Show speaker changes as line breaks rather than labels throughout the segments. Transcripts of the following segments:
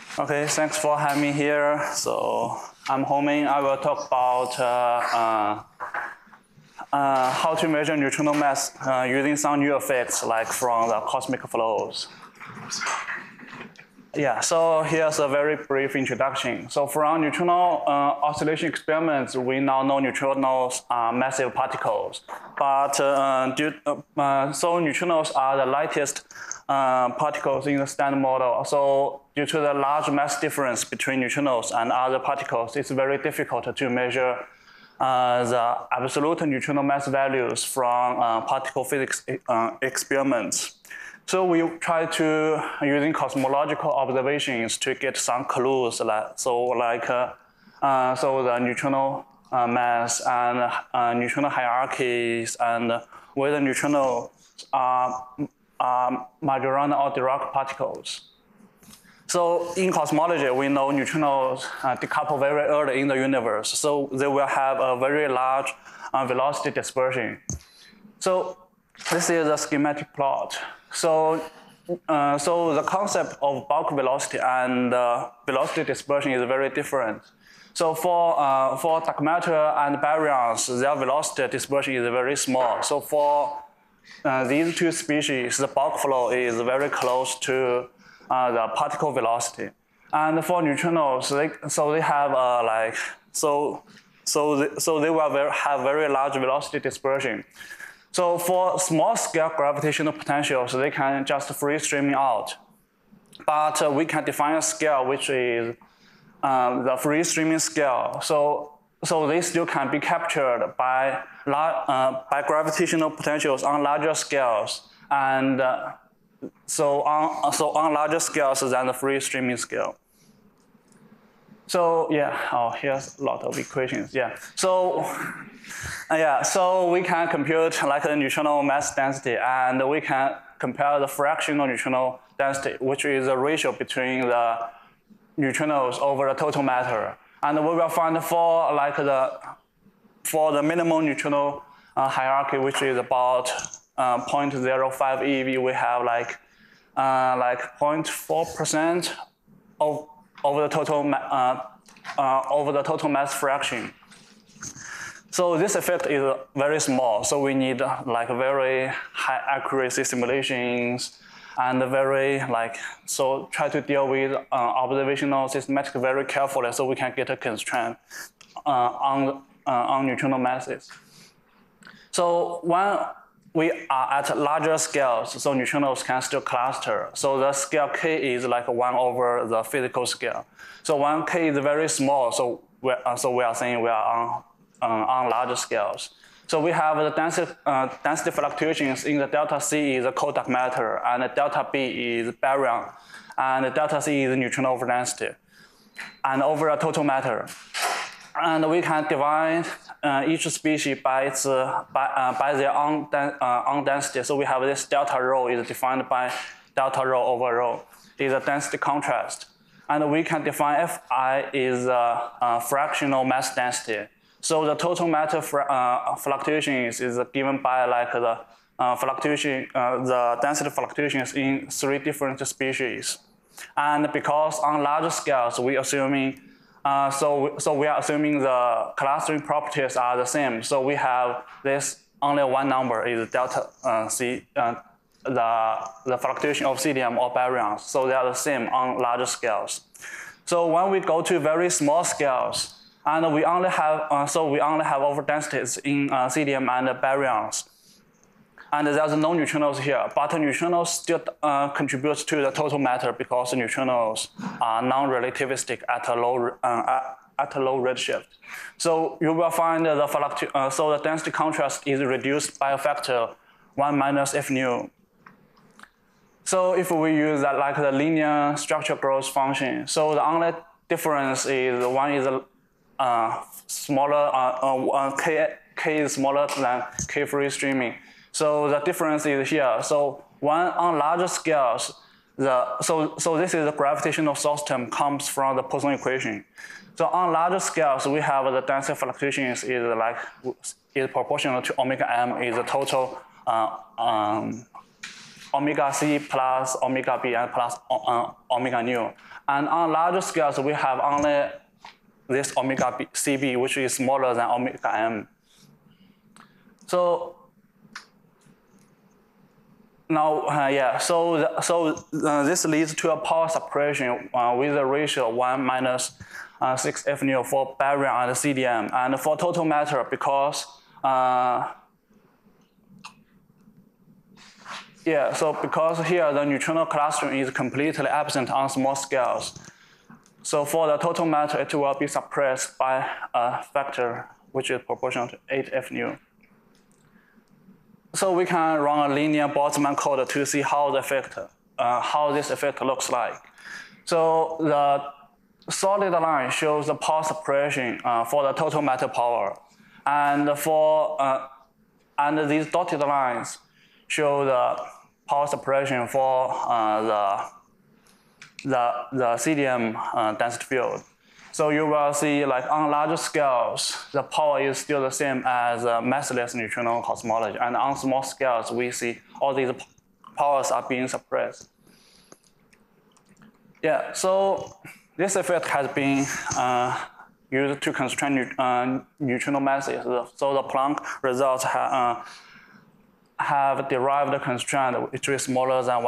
Okay, thanks for having me here. So I'm Homing. I will talk about how to measure neutrino mass using some new effects like from the cosmic flows. Yeah, so here's a very brief introduction. So from neutrino oscillation experiments, we now know neutrinos are massive particles. But so neutrinos are the lightest particles in the standard model. So due to the large mass difference between neutrinos and other particles, it's very difficult to measure the absolute neutrino mass values from particle physics experiments. So we try to using cosmological observations to get some clues, so the neutrino mass and neutrino hierarchies and whether neutrinos are Majorana or Dirac particles. So in cosmology, we know neutrinos decouple very early in the universe, so they will have a very large velocity dispersion. So this is a schematic plot. So the concept of bulk velocity and velocity dispersion is very different. So for dark matter and baryons, their velocity dispersion is very small. So for these two species, the bulk flow is very close to the particle velocity. And for neutrinos, they have they will have very large velocity dispersion. So for small scale gravitational potentials, they can just free streaming out. But we can define a scale which is the free streaming scale. So they still can be captured by gravitational potentials on larger scales, and so on larger scales than the free streaming scale. So yeah, here's a lot of equations. Yeah, so we can compute like the neutrino mass density, and we can compare the fractional neutrino density, which is a ratio between the neutrinos over the total matter. And we will find for the minimum neutrino hierarchy, which is about 0.05 eV, we have like 0.4% over the total mass fraction. So this effect is very small. So we need like very high accuracy simulations and so try to deal with observational systematic very carefully so we can get a constraint on neutrino masses. So when we are at larger scales, so neutrinos can still cluster. So the scale k is like 1 over the physical scale. So when k is very small, so we are saying we are on larger scales. So we have the density fluctuations in the delta C is the cold dark matter, and the delta B is baryon, and the delta C is neutrino over density, and over a total matter. And we can divide each species by their own density. So we have this delta rho is defined by delta rho over rho is a density contrast, and we can define Fi is a fractional mass density. So the total matter fluctuations is given by like the density fluctuations in 3 different species. And because on larger scales, we assuming we are assuming the clustering properties are the same. So we have this only one number is delta C, the fluctuation of CDM or baryons. So they are the same on larger scales. So when we go to very small scales, and we only have overdensities in CDM and baryons, and there's no neutrinos here. But neutrinos still contribute to the total matter because neutrinos are non-relativistic at a low redshift. So you will find the density contrast is reduced by a factor 1 minus F nu. So if we use that like the linear structure growth function, so the only difference is one is smaller, k is smaller than k free streaming. So the difference is here. So on larger scales, so this is the gravitational source term comes from the Poisson equation. So on larger scales, we have the density fluctuations is proportional to omega m is the total omega C plus omega B and plus omega nu. And on larger scales, we have only this omega CB, which is smaller than omega M. So now, this leads to a power separation with a ratio of 1 minus 6 F nu for baryon and CDM. And for total matter, because because here the neutrino clustering is completely absent on small scales. So for the total matter, it will be suppressed by a factor which is proportional to 8 F nu. So we can run a linear Boltzmann code to see how this effect looks like. So the solid line shows the power separation for the total matter power, and these dotted lines show the power separation for the CDM density field. So you will see, like on larger scales, the power is still the same as massless neutrino cosmology, and on small scales, we see all these powers are being suppressed. Yeah, so this effect has been used to constrain neutrino masses. So the Planck results have derived a constraint which is smaller than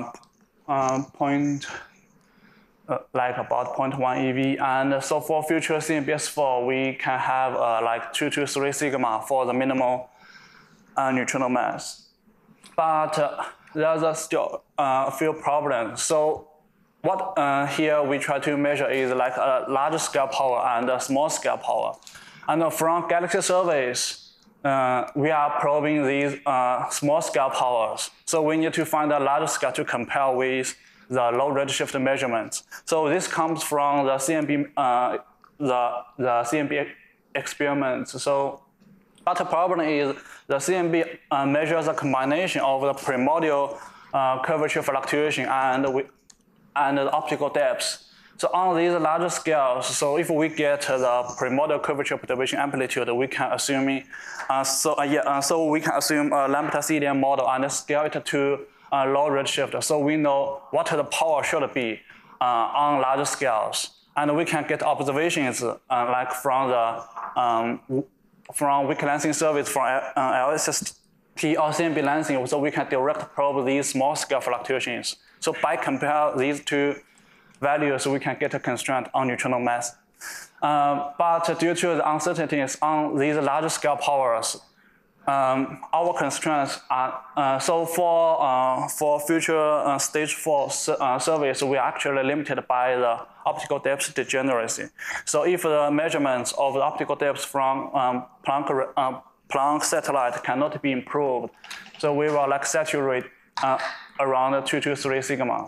like about 0.1 eV. And so for future CMBS4, we can have like 2 to 3 sigma for the minimal neutrino mass. But there's still a few problems. So what here we try to measure is like a large scale power and a small scale power. And from galaxy surveys, we are probing these small scale powers. So we need to find a large scale to compare with the low redshift measurements. So this comes from the CMB, the CMB experiments. So, but the problem is the CMB measures a combination of the primordial curvature fluctuation and the optical depths. So on these larger scales, so if we get the primordial curvature perturbation amplitude, we can assume so we can assume a lambda CDM model and scale it to low redshift. So we know what the power should be on larger scales, and we can get observations like from the from weak lensing service from LSST or CMB lensing, so we can direct probe these small scale fluctuations. So by compare these two values, we can get a constraint on neutrino mass. But due to the uncertainties on these large scale powers, our constraints are, so for future stage 4 surveys, we are actually limited by the optical depth degeneracy. So if the measurements of the optical depth from Planck satellite cannot be improved, so we will like saturate around 2 to 3 sigma.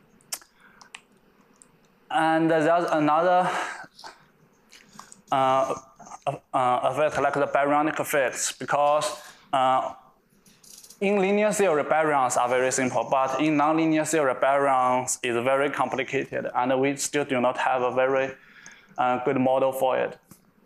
And there's another effect like the baryonic effects, because in linear theory baryons are very simple, but in nonlinear theory baryons is very complicated, and we still do not have a very good model for it.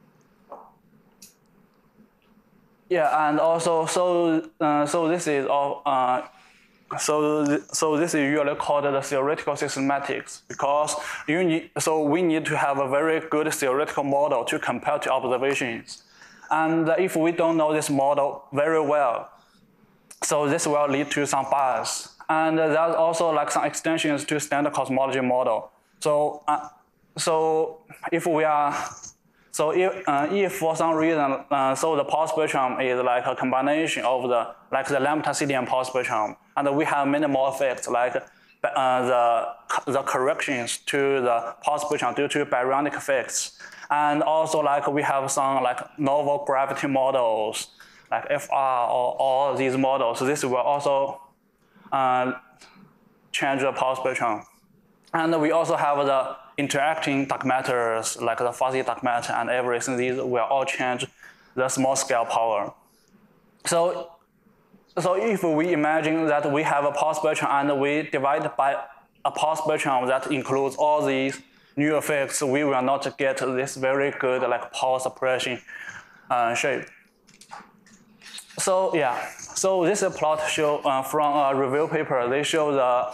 Yeah, and also so this is all. So this is usually called the theoretical systematics, because we need to have a very good theoretical model to compare to observations. And if we don't know this model very well, so this will lead to some bias. And there's also like some extensions to standard cosmology model. So if we are if for some reason, so the power spectrum is like a combination of the lambda CDM power spectrum, and we have minimal effects like the corrections to the power spectrum due to baryonic effects, and also like we have some like novel gravity models like FR or all these models. So this will also change the power spectrum, and we also have the interacting dark matters like the fuzzy dark matter and everything. These will all change the small scale power. So if we imagine that we have a power spectrum and we divide by a power spectrum that includes all these new effects, we will not get this very good like power suppression shape. So yeah, so this is a plot show from a review paper. They show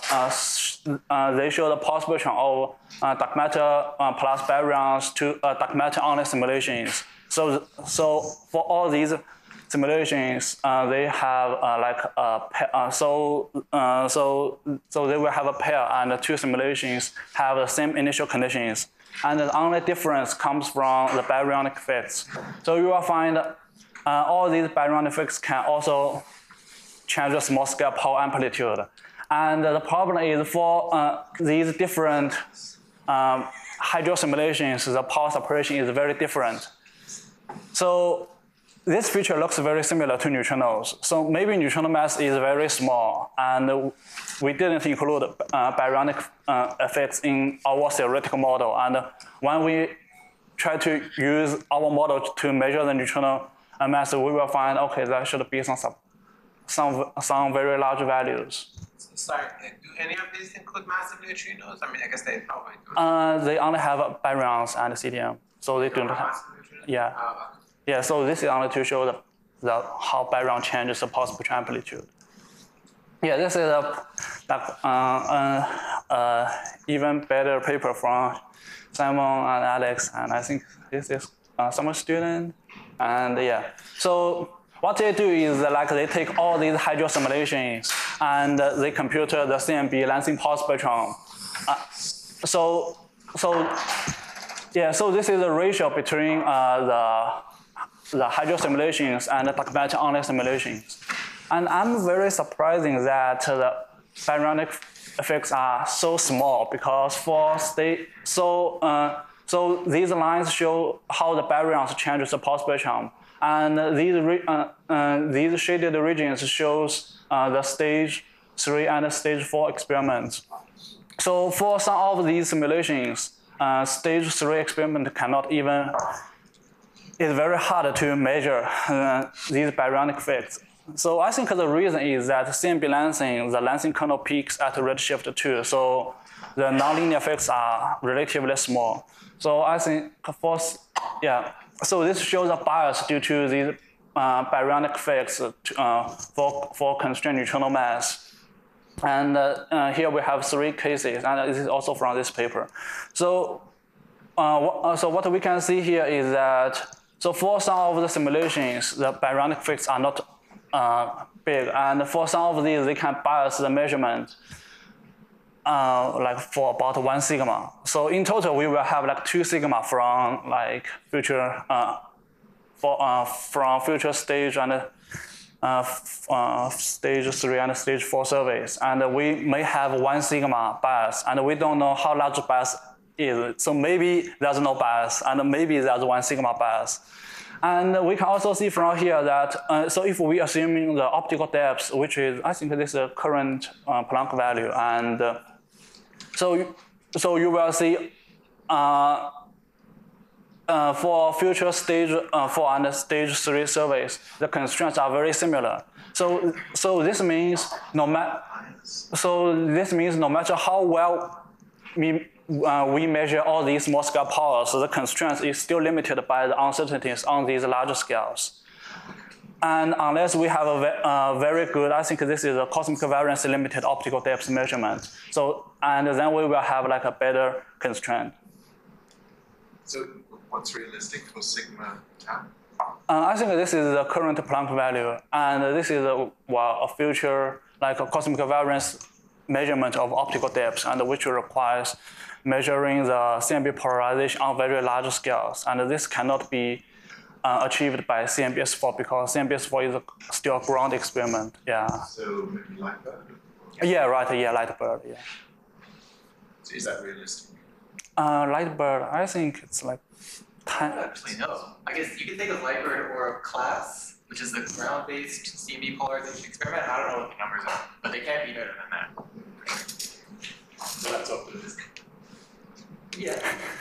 the pulse spectrum of dark matter plus baryons to dark matter only simulations. So for all these simulations, they have like a pair, so they will have a pair, and the two simulations have the same initial conditions, and the only difference comes from the baryonic effects. So you will find all these baryonic effects can also change the small scale power amplitude, and the problem is for these different hydro simulations, the power separation is very different. So this feature looks very similar to neutrinos. So maybe neutrino mass is very small, and we didn't include baryonic effects in our theoretical model. And when we try to use our model to measure the neutrino mass, we will find, okay, there should be some very large values.
Sorry, do any of these include massive neutrinos? I mean, I guess they probably do.
They only have baryons and CDM, so they don't have. Yeah. Yeah, so this is only to show how baryon changes the pulse spectral amplitude. Yeah, this is even better paper from Simon and Alex, and I think this is summer student. And yeah, so what they do is like they take all these hydro simulations and they compute the CMB Lansing pulse spectrum. So this is the ratio between the hydro simulations and the dark matter only simulations. And I'm very surprising that the baryonic effects are so small, because for so these lines show how the baryons changes the pulse spectrum, and these shaded regions shows the stage 3 and stage 4 experiments. So for some of these simulations, stage 3 experiment cannot even. It's very hard to measure these baryonic effects. So I think the reason is that CMB Lansing, the Lansing kernel peaks at redshift 2, so the nonlinear effects are relatively small. So I think so this shows a bias due to these baryonic effects for constrained neutrino mass. And here we have 3 cases, and this is also from this paper. So what we can see here is that, so for some of the simulations, the baryonic effects are not big, and for some of these, they can bias the measurement like for about 1 sigma. So in total, we will have like 2 sigma from like future from future stage and stage 3 and stage 4 surveys, and we may have 1 sigma bias, and we don't know how large bias is. So maybe there's no bias, and maybe there's 1 sigma bias. And we can also see from here that, so if we assuming the optical depth, which is, I think this is a current Planck value, and so you will see for future stage 4 and stage 3 surveys, the constraints are very similar. So this means no matter how well we measure all these small scale powers, the constraints is still limited by the uncertainties on these larger scales. And unless we have a very good, I think this is a cosmic variance limited optical depth measurement. So, and then we will have like a better constraint.
So what's realistic for sigma tau?
I think this is the current Planck value, and this is a future like a cosmic variance measurement of optical depth, and which requires measuring the CMB polarization on very large scales, and this cannot be achieved by CMBS4 because CMBS4 is still a ground experiment. Yeah.
So maybe Lightbird?
Yeah, right. Yeah, Lightbird. Yeah.
So is that realistic?
Lightbird, I think it's like 10.
Actually, no. I guess you can think of Lightbird or CLASS, which is the ground-based CMB polarization experiment. I don't know what the numbers are, but they can't be better than that.
So that's optimistic.
Yeah.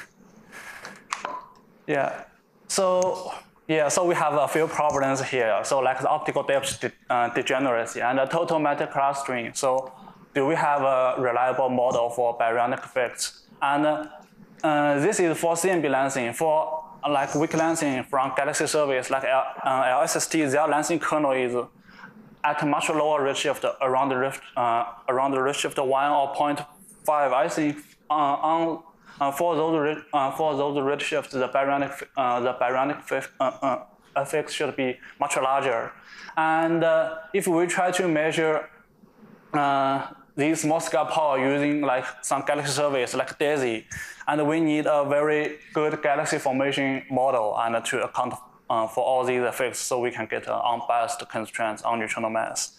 Yeah. So we have a few problems here. So like the optical depth degeneracy and the total matter clustering. So do we have a reliable model for baryonic effects? And this is for CMB Lansing. For like weak lensing from Galaxy service, like LSST, their lensing kernel is at a much lower redshift, around the redshift 1 or 0.5. I think for those redshifts, the baryonic effects should be much larger. And if we try to measure these small scale power using like some galaxy service like DAISY, and we need a very good galaxy formation model and to account for all these effects, so we can get unbiased constraints on neutrino mass.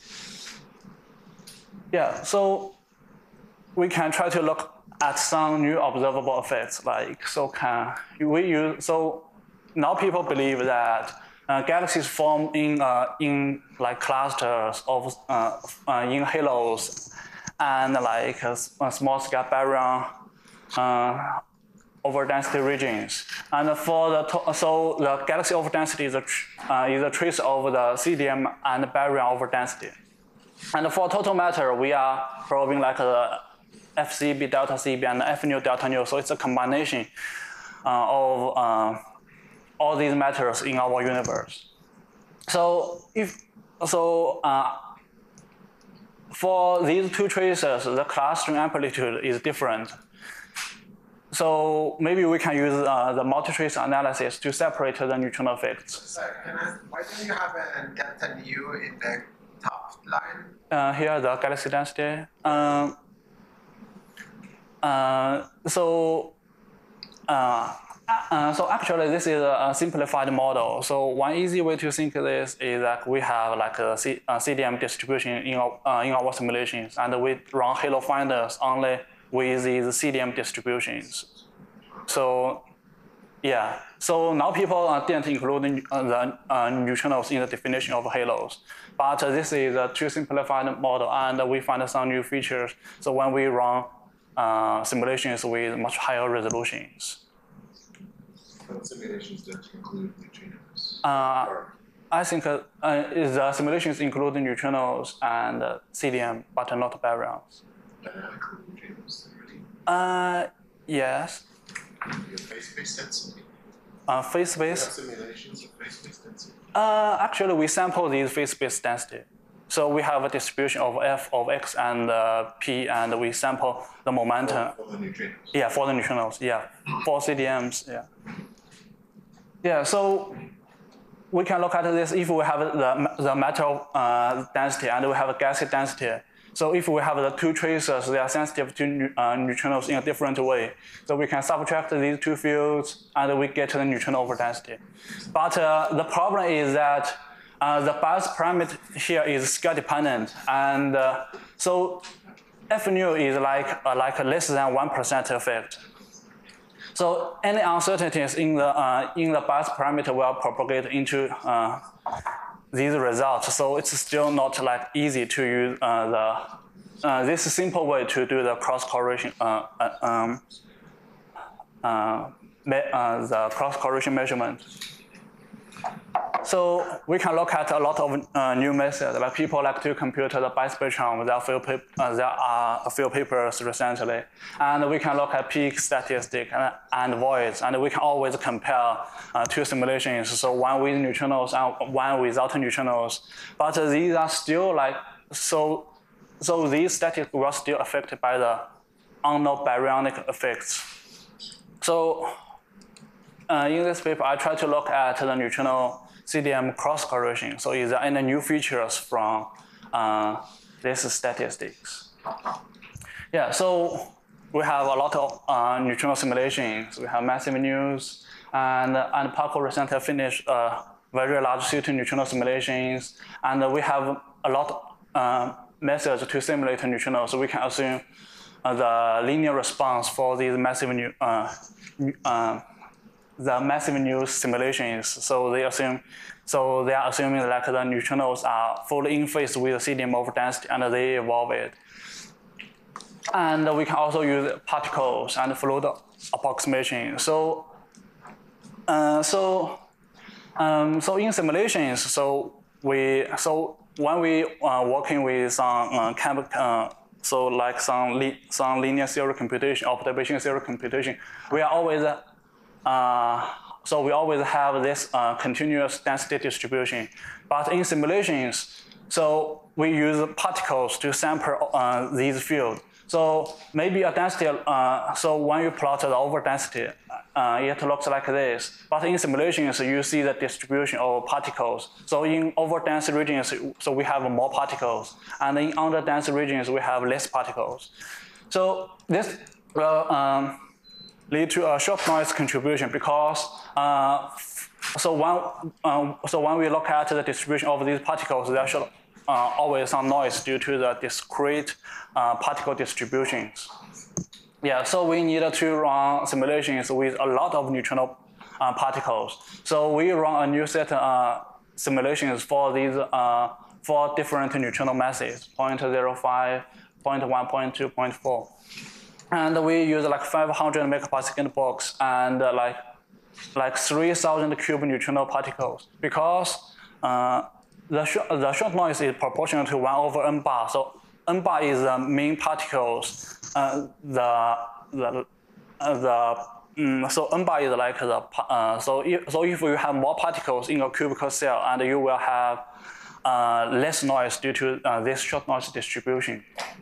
Yeah, so we can try to look at some new observable effects. Like, so now people believe that galaxies form in like clusters of in halos and like small scale baryon overdensity regions. And for the galaxy overdensity is a trace of the CDM and baryon overdensity. And for total matter, we are probing like the FCB delta CB and F nu delta nu. So it's a combination of all these matters in our universe. So for these two traces, the clustering amplitude is different. So maybe we can use the multi-trace analysis to separate the neutrino effects.
Sorry, why don't you have a delta nu in the top line?
Here, the galaxy density. So actually, this is a simplified model. So one easy way to think this is that we have like a CDM distribution in our simulations, and we run halo finders only with these CDM distributions. So yeah, so now people didn't include the neutrinos in the definition of halos. But this is a too simplified model, and we find some new features. So when we run simulations with much higher resolutions.
But simulations don't include neutrinos.
I think the simulations include neutrinos and CDM, but not baryons.
But not include neutrinos already.
Yes.
Your phase-space density.
Phase-space?
Simulations of phase-space density.
Actually, we sample these phase-space density. So we have a distribution of f of x and p, and we sample the momentum.
For the neutrinos.
Yeah, for the neutrinos. Yeah, for CDMs. Yeah. Yeah. So we can look at this if we have the metal density and we have a gaseous density. So if we have the two traces, they are sensitive to neutrinos in a different way. So we can subtract these two fields and we get the neutrino overdensity. But the problem is that the bias parameter here is scale dependent, and so F nu is like less than 1% effect. So any uncertainties in the bias parameter will propagate into these results. So it's still not like easy to use this simple way to do the cross correlation measurement. So we can look at a lot of new methods. Like people like to compute the bispectrum. There are a few papers recently, and we can look at peak statistic and voids, and we can always compare two simulations. So one with neutrinos and one without neutrinos. But these are still like so these statistics were still affected by the unknown baryonic effects. So in this paper, I try to look at the neutrino CDM cross correlation. So is there any new features from these statistics? Yeah, so we have a lot of neutrino simulations. We have massive news, and Paco recently finished very large C2 neutrino simulations, and we have a lot of methods to simulate neutrinos. So we can assume the linear response for these massive new simulations. So they are assuming like the neutrinos are fully in phase with the CDM overdensity, and they evolve it. And we can also use particles and fluid approximation. So in simulations, when we are working with some some linear theory computation, observation theory computation, we are always so we always have this continuous density distribution. But in simulations, so we use particles to sample these fields. So maybe a density, so when you plot the over density, it looks like this. But in simulations, you see the distribution of particles. So in over dense regions, so we have more particles. And in under dense regions, we have less particles. So this will lead to a short noise contribution because so when we look at the distribution of these particles, there should always some noise due to the discrete particle distributions. Yeah, so we need to run simulations with a lot of neutrino particles. So we run a new set simulations for these for different neutrino masses, 0.05, 0.1, 0.2, 0.4. And we use like 500 megapascal box and like 3,000 cube neutrino particles because the short noise is proportional to 1 over n bar. So n bar is the mean particles. So n bar is like the so if you have more particles in a cubical cell, and you will have less noise due to this short noise distribution.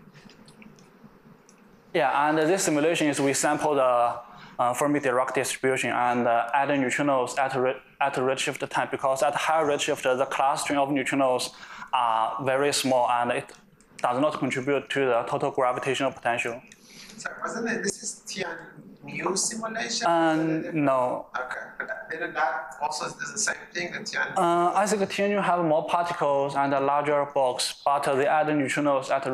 Yeah, and this simulation is we sample the Fermi-Dirac distribution and add neutrinos at redshift time, because at higher redshift, the clustering of neutrinos are very small and it does not contribute to the total gravitational potential.
Sorry, wasn't it, this is Tian mu simulation?
No.
Okay, but then that also does the same thing that Tian?
I think TNU have more particles and a larger box, but they add neutrinos at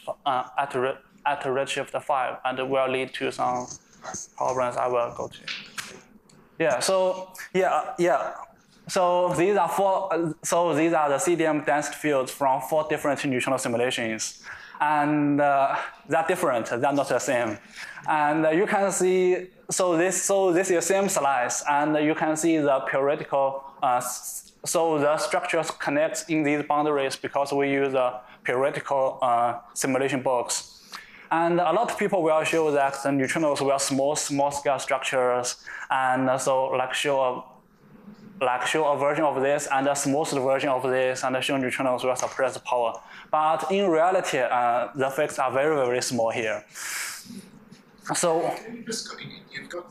redshift 5, and it will lead to some problems I will go to. Yeah. So So these are the CDM density fields from 4 different neutrino simulations, and they're different. They're not the same. And you can see this is the same slice, and you can see the periodical. So the structures connect in these boundaries because we use a periodical simulation box. And a lot of people will show that the neutrinos were small scale structures, and so show a version of this and a smoothed version of this, and show neutrinos will suppress power. But in reality, the effects are very, very small here. So
Can you just you've got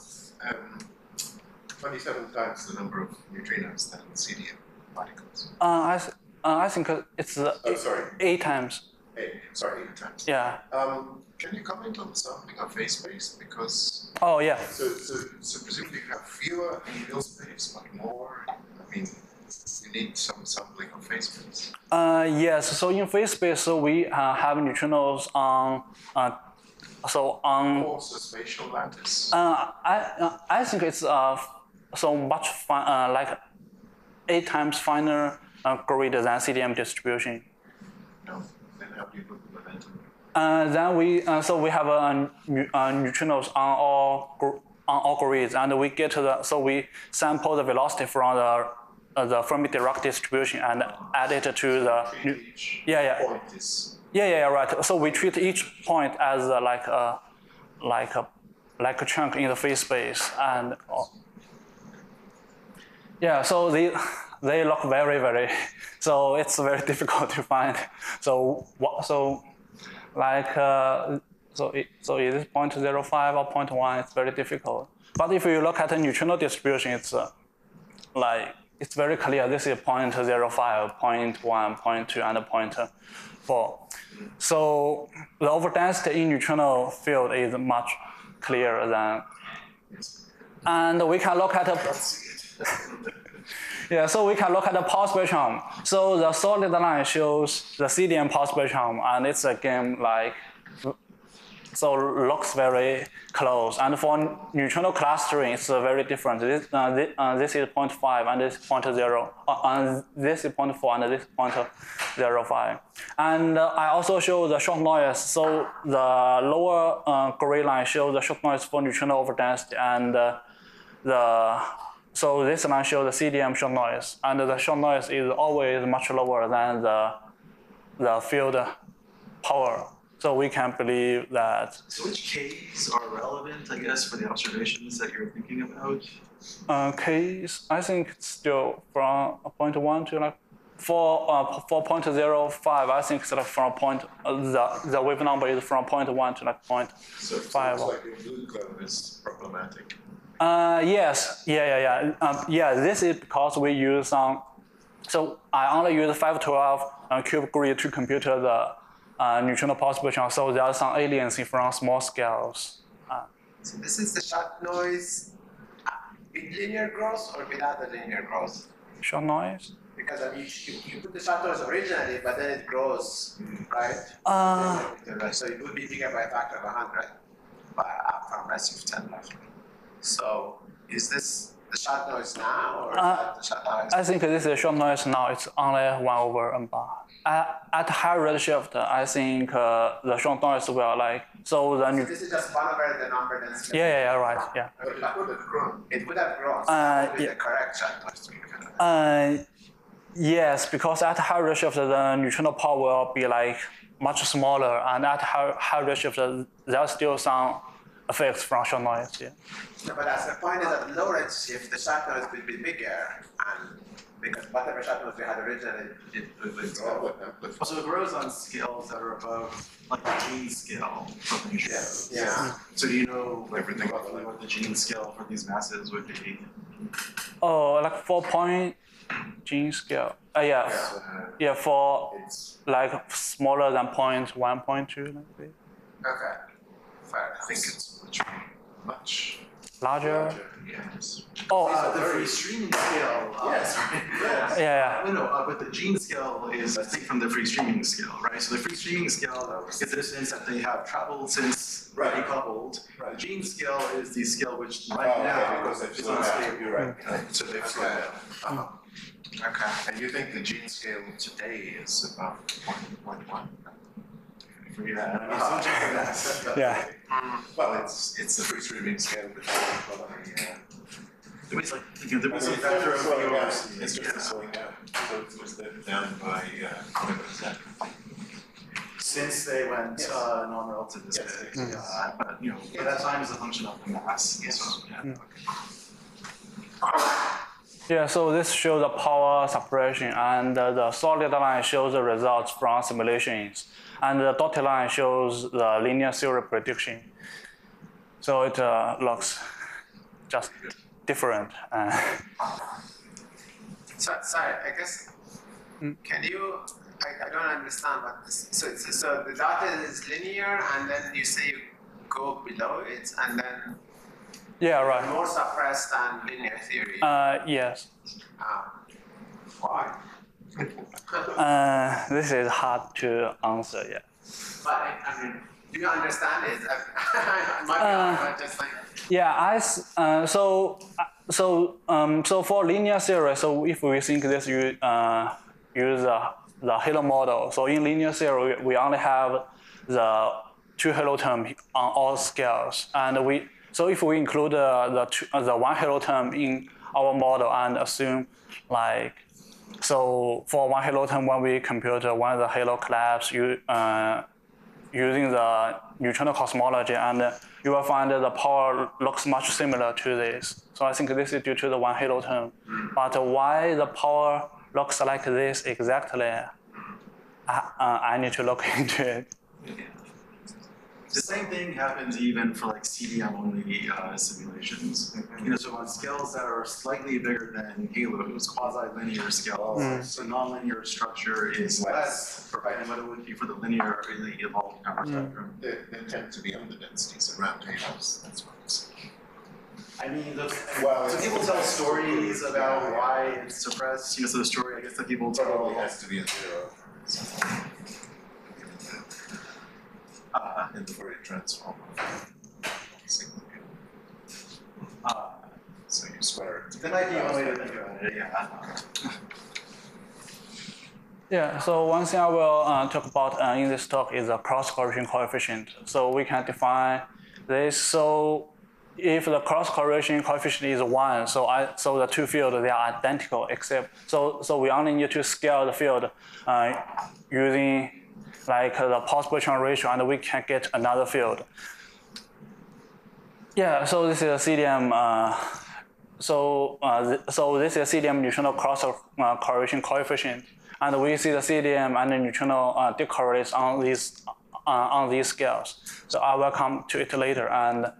27 times the number of neutrinos than CDM particles.
I think it's 8 times.
8 times.
Yeah.
Can you comment on the sampling of phase space? Because
oh yeah.
So presumably you have fewer in real space, but more. I mean, you need some sampling of phase space.
Yes. So in phase space, so we have neutrinos on.
Also spatial lattice.
I think it's so much like 8 times finer grid than CDM distribution.
No. Then how do you put the momentum?
Then we we have neutrinos on all grids, and we get we sample the velocity from the Fermi-Dirac distribution and add it to the
Point is
right. So we treat each point as like a chunk in the phase space, and so they look very, very. So it's very difficult to find. So is it 0.05 or 0.1? It's very difficult. But if you look at the neutrino distribution, it's it's very clear. This is 0.05, 0.1, 0.2, and 0.4. So the overdensity in neutrino field is much clearer than. And we can look at so we can look at the Paul spectrum. So the solid line shows the CDM Paul spectrum, and it's again looks very close. And for neutrino clustering, it's very different. This is 0.5, and this is 0.0, and this is 0.4, and this is 0.05. And I also show the short noise. So the lower gray line shows the short noise for neutrino overdensity, and so this line shows the CDM short noise, and the short noise is always much lower than the field power. So we can believe that
So which Ks are relevant, I guess, for the observations that you're thinking about?
case, I think it's still from 0.1 to like 4.05. I think it's like from point, the wave number is from 0.1 to like 0.5.
So it looks like your blue curve is problematic.
Yes, yeah. This is because we use some. So I only use 512 cube grid to compute the neutrino distribution. So there are some aliency from small scales.
So this is the shot noise with linear growth or without the linear growth?
Short noise.
Because I mean, you put the shot noise originally, but then it grows, right? So it would be bigger by a factor of 100 from massive 10 roughly. So is this the shot noise now, or is that the shot noise?
I think this is short noise now. It's only 1 over n bar. At high redshift, I think the short noise will like so the.
So this is just 1 over the number that's.
Yeah, right, yeah.
But it would have grown.
It would have grown. So that would be
yeah.
the correct shot noise.
Yes, because at high redshift, the neutrino power will be like much smaller, and at high redshift, there's still some effects from short noise. Yeah.
No, but as the point is that low redshift, the shot noise will be bigger, and because whatever shot noise we had originally, it would grow.
So it grows on scales that are above, like the gene scale of the neutrino.
Yeah.
So do you know
Everything
roughly what the gene scale for these masses would be?
Oh, like 4-point gene scale. Yeah, for
It's,
like smaller than 0.1, 0.2, like this.
Okay. Fair.
I think it's much
Larger.
larger. Yes.
Oh,
The free streaming scale.
Yes.
Yes.
yeah.
No, but the gene scale is distinct from the free streaming scale, right? So the free streaming scale is the sense that they have traveled since
Right.
decoupled.
Right.
The gene scale is the scale which
Oh,
right
okay,
now
because they've
is
slowed down.
unstable.
You're right.
So they've slowed
Okay.
down.
Okay.
And you think the gene scale today is about 1.1?
Yeah, I mean, so check that.
Yeah.
Well, it's the free streaming scale, but probably,
It was like, there was a factor of
slowing down.
VOC.
It's just slowing down. So it was down by, what was that?
Since they went non-relativistic,
Yes.
but that time is a function of the mass.
Yes.
So, yeah.
Yeah, so this shows the power separation, and the solid line shows the results from simulations, and the dotted line shows the linear theory prediction. So it looks just different.
Sorry, I guess. Can you? I don't understand what this. So the dotted is linear, and then you say you go below it, and then
Yeah, right.
more suppressed than linear theory.
Yes.
Why?
This is hard to answer. Yeah.
But I mean, do you understand it? I might be wrong, but just like.
Yeah, so for linear theory, so if we think this use the halo model, so in linear theory we only have the 2 halo term on all scales, and so if we include the 1 halo term in our model and assume like, so for 1 halo term when we compute when the halo collapse, using the neutrino cosmology, and you will find that the power looks much similar to this. So I think this is due to the 1 halo term. But why the power looks like this exactly, I need to look into it.
The same thing happens even for like CDM only simulations. So on scales that are slightly bigger than halos, quasi-linear scales, so nonlinear structure is less than what it would be for the linearly evolved number spectrum.
There tend to be underdensities around halos, that's what it's.
I mean,
Well,
so people tell stories about why it's suppressed. So the story, I guess, that people
Probably
tell.
has to be a zero. In the Fourier transform. So you square it.
That might be one way to think about it. Yeah.
Yeah, so one thing I will talk about in this talk is the cross-correlation coefficient. So we can define this. So if the cross-correlation coefficient is 1, so the 2 fields, they are identical, except, so we only need to scale the field using like the possible ratio, and we can get another field. Yeah, so this is a CDM. So this is CDM neutrino cross correlation coefficient, and we see the CDM and the neutrino decorrelates on these scales. So I will come to it later and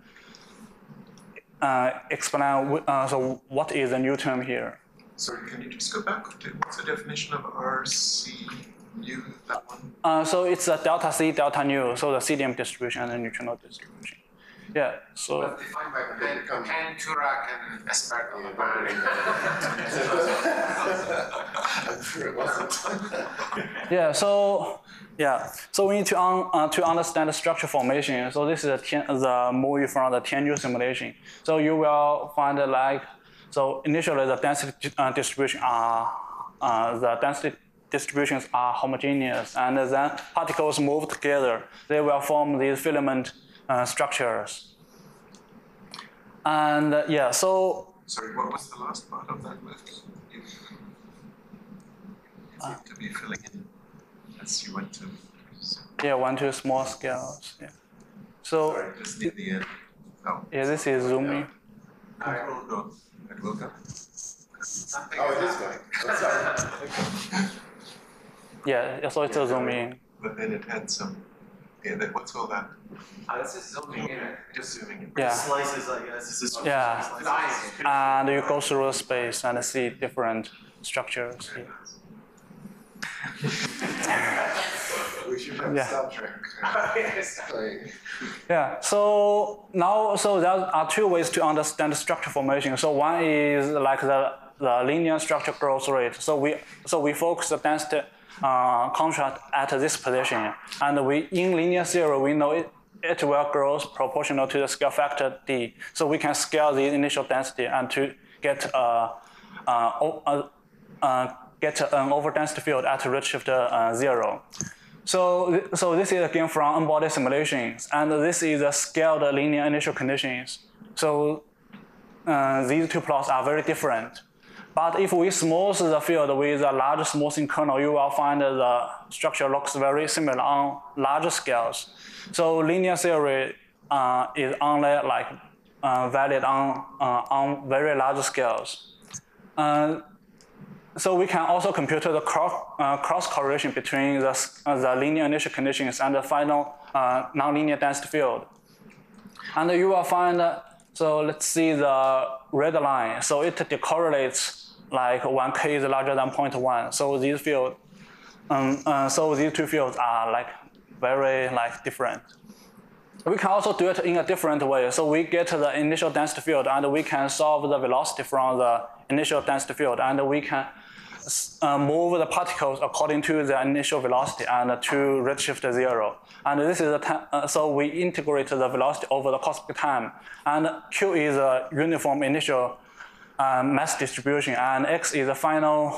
explain. So what is the new term here?
Sorry, can you just go back to what's the definition of RC nu, that one?
So it's a delta C, delta nu, so the CDM distribution and the neutrino distribution. Yeah, so.
But defined by Penn, Turak, and Espargaro.
I'm sure it wasn't.
Yeah, so we need to understand the structure formation. So this is the movie from the Tianyu simulation. So you will find so initially the density distributions are homogeneous, and then particles move together. They will form these filament structures. And so.
Sorry, what was the last part of that left? You seem to be filling in as you went to.
Yeah, went to small scales. Yeah. So.
Sorry, just near the end. Oh.
Yeah, this is zooming.
It will go. It will go.
Oh, it is going. Oh, sorry.
Yeah, so it's a zooming.
But then it had some. Yeah, what's all that?
This is zooming in.
Just zooming in.
Yeah.
Slices, I guess. This is
Yeah.
slices.
And you go through the space and see different structures.
We should have
Yeah.
Star Trek. Like,
Yeah. So now, there are two ways to understand structure formation. So one is like the linear structure growth rate. So we focus the density contrast at this position, and in linear theory we know it will grow proportional to the scale factor d. So we can scale the initial density and to get an overdensity field at redshift 0. So this is again from unbounded simulations, and this is the scaled linear initial conditions. So these two plots are very different. But if we smooth the field with a large smoothing kernel, you will find the structure looks very similar on larger scales. So linear theory is only valid on very large scales. So we can also compute the cross correlation between the linear initial conditions and the final nonlinear density field. And you will find, so let's see the red line. So it decorrelates like 1K is larger than 0.1. So these fields, so these two fields are very different. We can also do it in a different way. So we get the initial density field, and we can solve the velocity from the initial density field, and we can move the particles according to the initial velocity and to redshift 0. And this is so we integrate the velocity over the cosmic time. And Q is a uniform initial mass distribution, and X is the final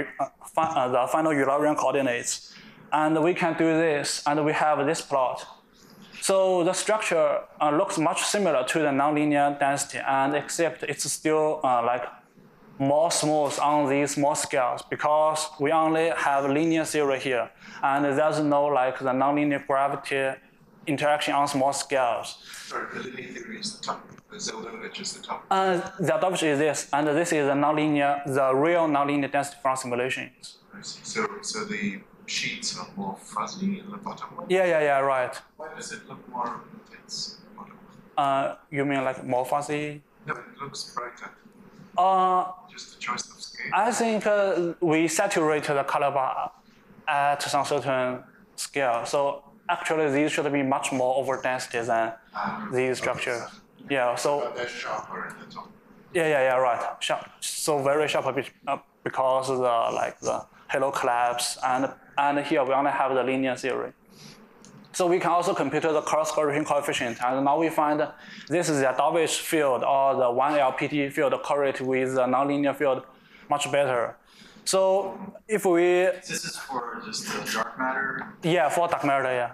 Eulerian coordinates. And we can do this, and we have this plot. So the structure looks much similar to the nonlinear density, and except it's still more smooth on these small scales because we only have linear theory here, and there's no the nonlinear gravity interaction on small scales.
sorry, the linear theory is the top. The Zeldovich is the top.
Zeldovich is this, and this is the real nonlinear density from simulations.
I see. So the sheets are more fuzzy in the bottom one?
Yeah, right.
Why does it look more intense in the bottom?
You mean more fuzzy?
No, it looks brighter. Just the choice of scale.
I think we saturate the color bar at some certain scale. So actually, these should be much more over density than these structures. Yeah. So.
But they're sharper in the top.
Yeah, right. Sharp. So very sharp because the halo collapse, and here we only have the linear theory. So we can also compute the cross correlation coefficient, and now we find this is the Zeldovich field or the 1LPT field correlate with the nonlinear field much better. So if we
This is for just the dark matter.
yeah, for dark matter, yeah.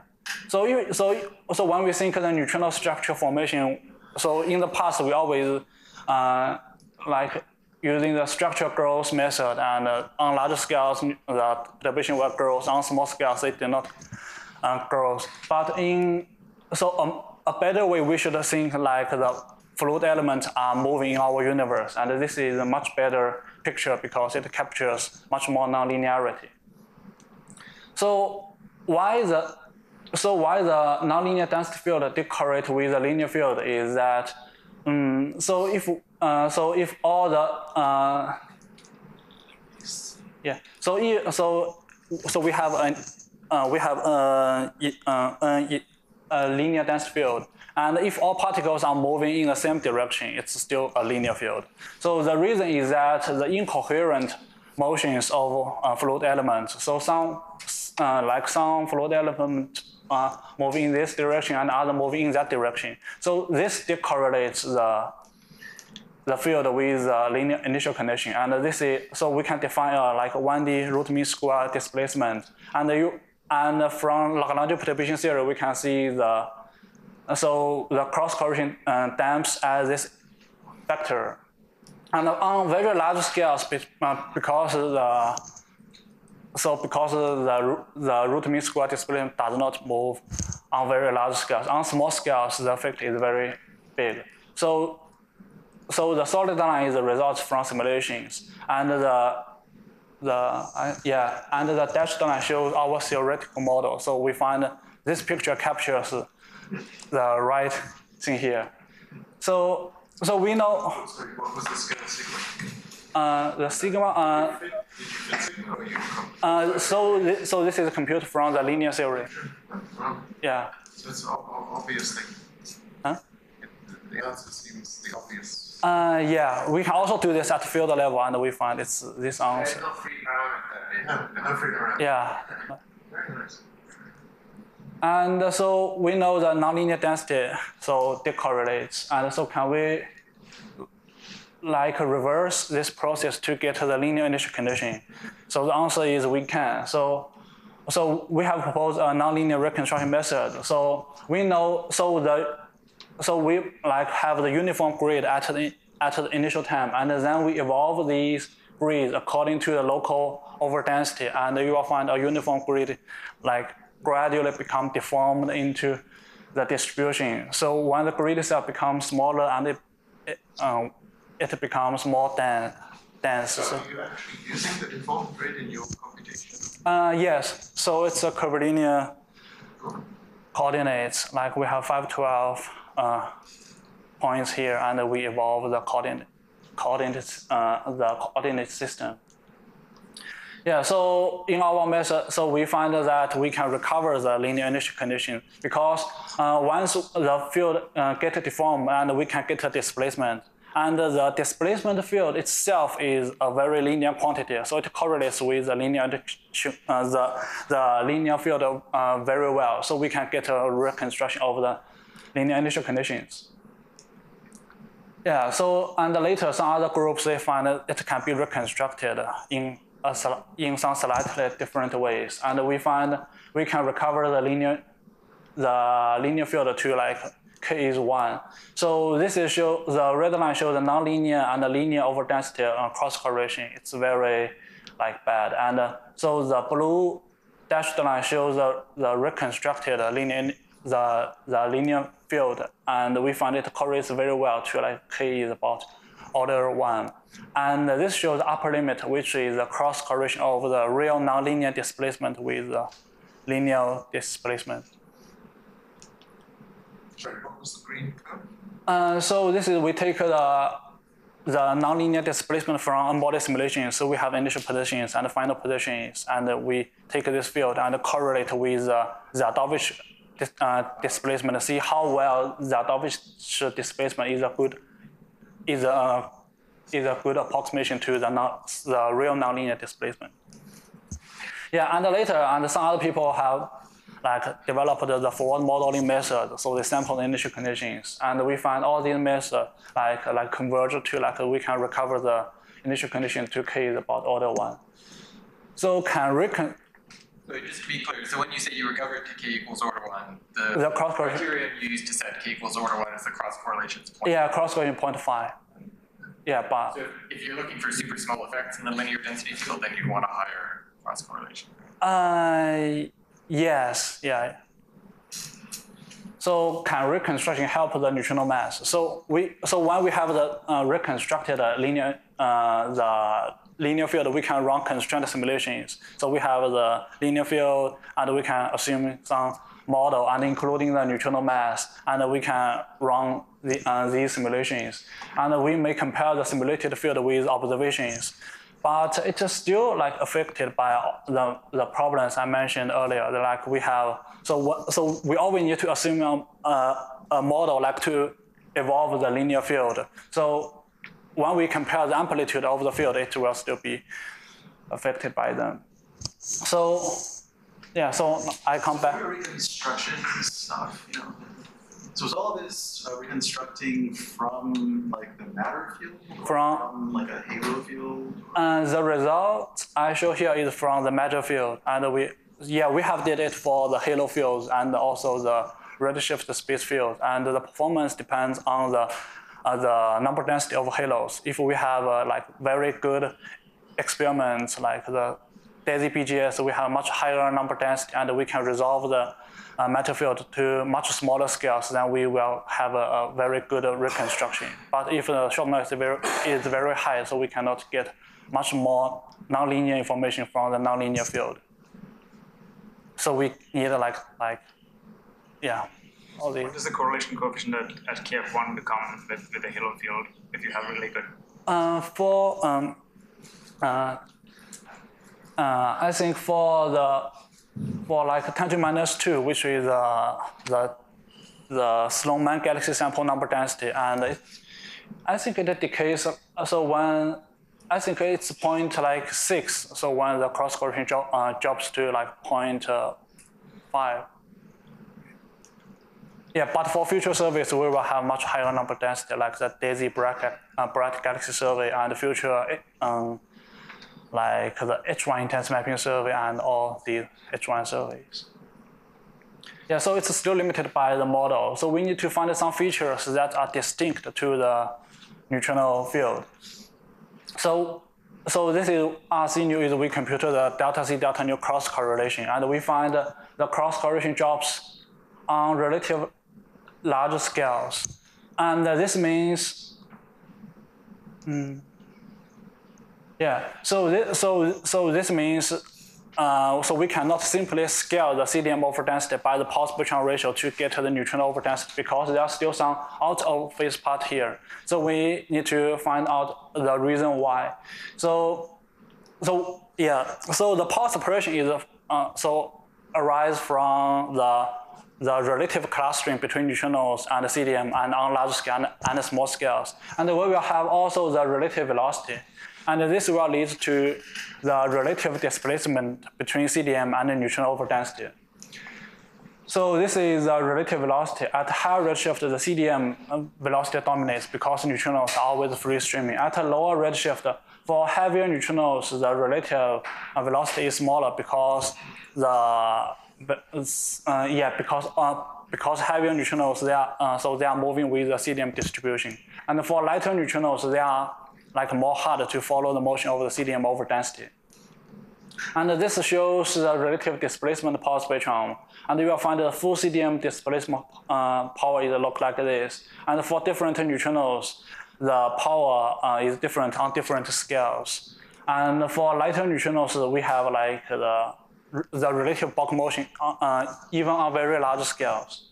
So when we think the neutrino structure formation, so in the past we always using the structural growth method, and on larger scales, the perturbation will grow. On small scales, it did not grow. But a better way, we should think like the fluid elements are moving in our universe, and this is a much better picture because it captures much more nonlinearity. So why the nonlinear density field decorate with the linear field is that so if all the so we have a linear density field, and if all particles are moving in the same direction, it's still a linear field. So the reason is that the incoherent motions of fluid elements. So some fluid elements moving in this direction and other moving in that direction. So this decorrelates the field with linear initial condition, and this is so we can define like 1D root mean square displacement, and from Lagrange perturbation theory we can see the cross correlation damps as this vector, and on very large scales because the root mean square displacement does not move on very large scales. On small scales, the effect is very big. So the solid line is the results from simulations, and the dashed line shows our theoretical model. So we find this picture captures the right thing here. So we know.
Sorry, what was the scale sigma?
The sigma.
Did you fit sigma or you
So this is computed from the linear theory. Yeah.
So it's obvious thing.
Huh?
The answer seems the obvious.
Yeah, we can also do this at field level, and we find it's this
There's
answer.
no free parameter.
No free parameter.
Yeah.
Very nice.
And so we know the nonlinear density so decorrelates, and so can we like reverse this process to get the linear initial condition? So the answer is we can. So we have proposed a nonlinear reconstruction method. So we know we like have the uniform grid at the initial time, and then we evolve these grids according to the local overdensity, and you will find a uniform grid like gradually become deformed into the distribution. So when the grid itself becomes smaller and it becomes more dense.
So are you actually using the deformed grid in your computation?
Yes. So it's a curvilinear coordinates. Like we have 512 points here, and we evolve the coordinate system. Yeah, so in our method, so we find that we can recover the linear initial condition because once the field get deformed, and we can get a displacement, and the displacement field itself is a very linear quantity, so it correlates with the linear field very well. So we can get a reconstruction of the linear initial conditions. Yeah. So and later some other groups they find it can be reconstructed in some slightly different ways, and we find we can recover the linear field to like k is 1. So this is the red line shows the nonlinear and the linear overdensity cross correlation. It's very like bad, and so the blue dashed line shows the reconstructed linear linear field, and we find it correlates very well to like k is about order 1. And this shows the upper limit, which is the cross correlation of the real nonlinear displacement with the linear displacement.
Sorry, what was the green curve?
So this is we take the nonlinear displacement from embodied simulation. So we have initial positions and final positions, and we take this field and correlate with the Zadovich displacement to see how well Zadovich displacement is a good approximation to the real nonlinear displacement. Yeah, and later, and some other people have like developed the forward modeling method. So they sample the initial conditions, and we find all these methods like converge to like we can recover the initial condition to k is about order 1. So
So just to be clear, so when you say you recover to k equals order 1,
the cross correlation.
criterion used to set k equals order 1 is the cross correlation.
Yeah, cross correlation 0.5. Yeah, but
So if you're looking for super small effects in the linear density field, then you'd want a higher cross correlation.
yes, yeah. So can reconstruction help the neutrino mass? So when we have the reconstructed linear the linear field, we can run constraint simulations. So we have the linear field, and we can assume some model, and including the neutrino mass, and we can run these simulations, and we may compare the simulated field with observations. But it is still like affected by the problems I mentioned earlier. Like we have, so we always need to assume a model like to evolve the linear field. So when we compare the amplitude of the field, it will still be affected by them. So yeah, so I come back.
Reconstruction stuff, you know. So is all this reconstructing from like the matter field, or from like a halo field?
The result I show here is from the matter field, and we have did it for the halo fields and also the redshift space field, and the performance depends on the number density of halos. If we have like very good experiments like the DAISY PGS, we have much higher number density, and we can resolve the matter field to much smaller scales, then we will have a very good reconstruction. But if the shortness is very high, so we cannot get much more nonlinear information from the nonlinear field. So we need like all these.
What does the correlation coefficient at KF1 become with the halo field if you have really good?
I think for like 10⁻², which is the Sloan-Mann galaxy sample number density, and I think it decays. So when I think it's 0.6. So when the cross correlation drops to like 0.5. Yeah, but for future surveys, we will have much higher number density, like the DAISY Bright Galaxy survey and future like the H1 intense mapping survey and all the H1 surveys. Yeah, so it's still limited by the model. So we need to find some features that are distinct to the neutrino field. So this is RC-nu is we compute the delta C delta nu cross correlation, and we find the cross correlation drops on relative large scales, and this means. Yeah, so this means so we cannot simply scale the CDM overdensity by the Pulse-Bertrand ratio to get the neutrino overdensity because there are still some out of phase part here. So we need to find out the reason why. So the Pulse separation is arise from the relative clustering between neutrinos and the CDM and on large scale and small scales. And we will have also the relative velocity. And this will lead to the relative displacement between CDM and the neutrino overdensity. So this is the relative velocity. At higher redshift, the CDM velocity dominates because neutrinos are always free streaming. At a lower redshift, for heavier neutrinos, the relative velocity is smaller because because heavier neutrinos they are moving with the CDM distribution. And for lighter neutrinos, they are like more hard to follow the motion of the CDM overdensity. And this shows the relative displacement power spectrum. And you will find the full CDM displacement power is look like this. And for different neutrinos, the power is different on different scales. And for lighter neutrinos, we have like the relative bulk motion even on very large scales.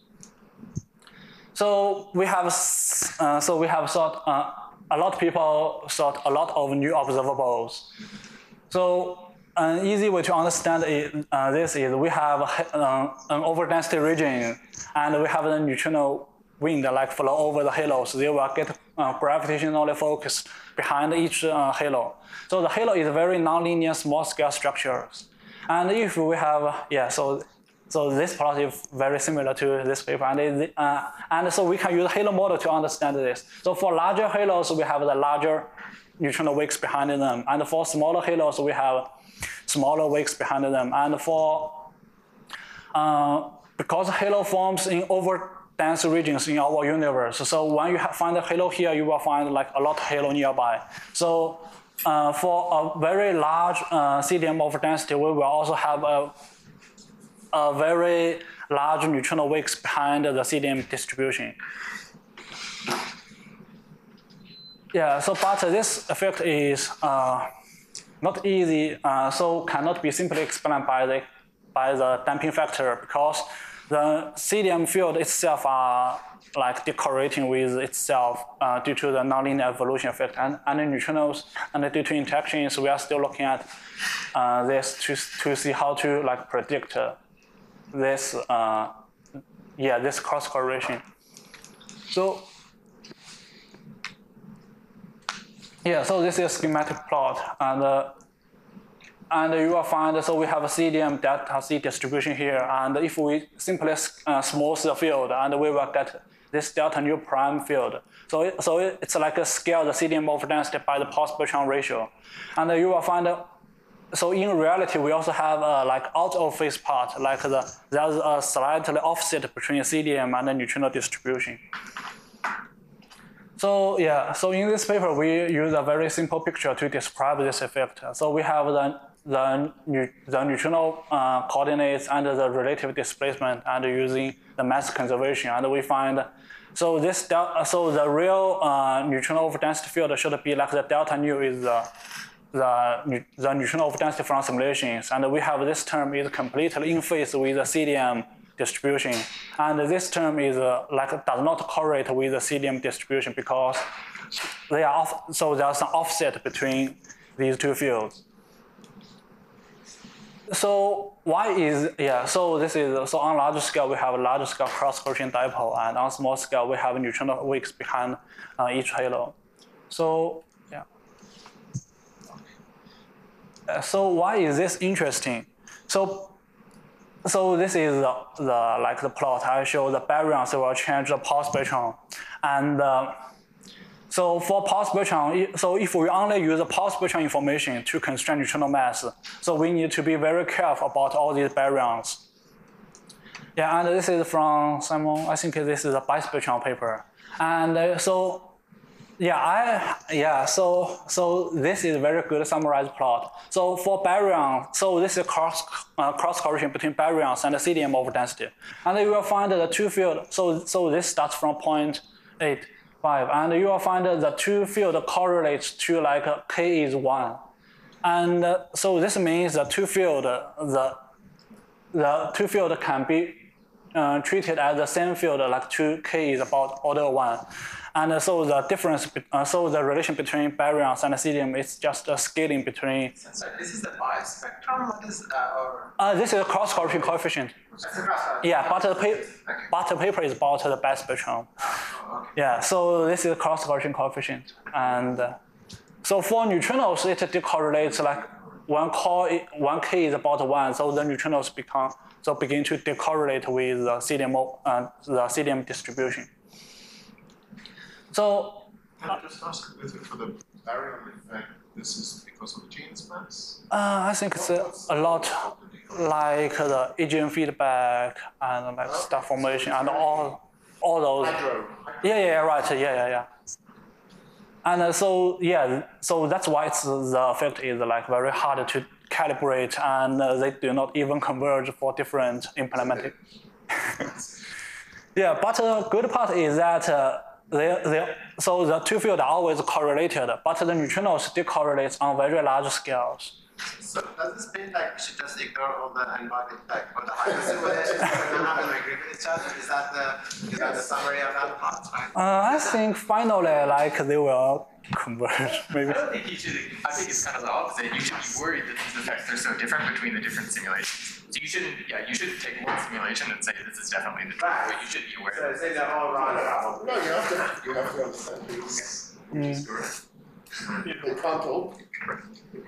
So we have thought. A lot of people thought a lot of new observables. So an easy way to understand this is we have an overdensity region, and we have the neutrino wind like flow over the halos. They will get gravitationally focused behind each halo. So the halo is very nonlinear small scale structures. And if we have, so this plot is very similar to this paper, and so we can use halo model to understand this. So for larger halos, we have the larger neutrino wakes behind them, and for smaller halos, we have smaller wakes behind them. And for because halo forms in dense regions in our universe. So when you find a halo here, you will find like a lot of halo nearby. So for a very large CDM over density, we will also have a very large neutrino wicks behind the CDM distribution. Yeah, so but this effect is not easy, so cannot be simply explained by the damping factor, because the CDM field itself are like decorating with itself due to the nonlinear evolution effect and the neutrinos, and due to interactions, we are still looking at this to see how to like predict this this cross correlation. So so this is a schematic plot, and you will find, so we have a CDM delta C distribution here, and if we simply smooth the field, and we will get this delta nu prime field. So it's like a scale the CDM over density by the Pau-Bertrand ratio, and you will find. So in reality, we also have like out of phase part, like there's a slightly offset between CDM and the neutrino distribution. So so in this paper, we use a very simple picture to describe this effect. So we have the neutrino coordinates and the relative displacement, and using the mass conservation, and we find, so the real neutrino over density field should be like the delta nu is the neutrino over density from simulations, and we have this term is completely in phase with the CDM distribution, and this term is does not correlate with the CDM distribution because they are so there's some offset between these two fields. So why is so this is, so on large scale we have a large scale cross correlation dipole, and on small scale we have neutrino wicks behind each halo. So so why is this interesting? So this is the plot. I show the baryons will change the Pau-Bertrand, and so for Pau-Bertrand, so if we only use the Pau-Bertrand information to constrain neutrino mass, so we need to be very careful about all these baryons. And this is from Simon. I think this is a Bice-Bertrand paper, and so. So this is a very good summarized plot. So for baryon, so this is cross correlation between baryons and the CDM over density, and you will find the two field. So this starts from 0.85, and you will find the two field correlates to like k is 1, and so this means the two field the two field can be treated as the same field, like 2k is about order 1. And so the difference, so the relation between baryons and CDM is just a scaling between.
Sorry, this is the bispectrum? What is or?
This is a cross correlation coefficient.
That's a cross.
But the paper is about the bispectrum.
Oh, okay.
So this is a cross correlation coefficient, and so for neutrinos it decorrelates like 1k is about 1, so the neutrinos begin to decorrelate with the CDM distribution. So
can I just ask, for the baryon effect, this is because of the gene's mass?
I think it's a lot like the AGN feedback and like star formation and all those. Right. And so that's why the effect is like very hard to calibrate, and they do not even converge for different implementing. But the good part is that so the two fields are always correlated, but the neutrinos decorrelates on very large scales.
So does this mean like we should just ignore all the n-body effect or the higher simulations that don't happen like with each other? Is that the summary of that plot, right?
I think finally like they will converge maybe.
I don't think you should. I think it's kind of the opposite. You should be worried that these effects are so different between the different simulations. So you shouldn't. You shouldn't take one simulation and say this is definitely the truth, but you should be aware.
So say they're all wrong about.
No, you have to understand these. Which is correct. They can't all be correct.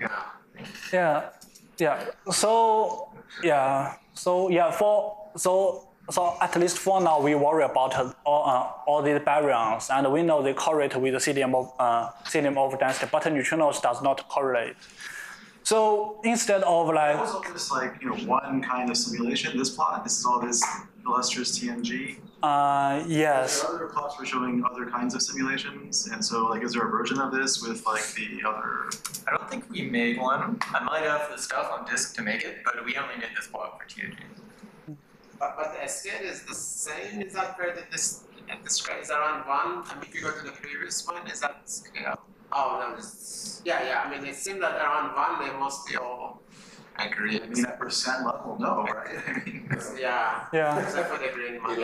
So at least for now we worry about all these baryons, and we know they correlate with the CDM over density, but neutrinos does not correlate. So instead of like,
Was all this like, one kind of simulation, this plot, this is all this illustrious TMG?
yes.
There are other plots for showing other kinds of simulations, and so like, is there a version of this with like the other?
I don't think we made one. I might have the stuff on disk to make it, but we only did this block for TNG.
But the scale is the same. Is that where this scale is around 1? I mean, if you go to the previous one, is that scale? Oh no, yeah. I mean, it seems that around 1 they mostly all agree.
I mean, at percent level, no, right? I mean,
Yeah.
Yeah.
Except for the green one.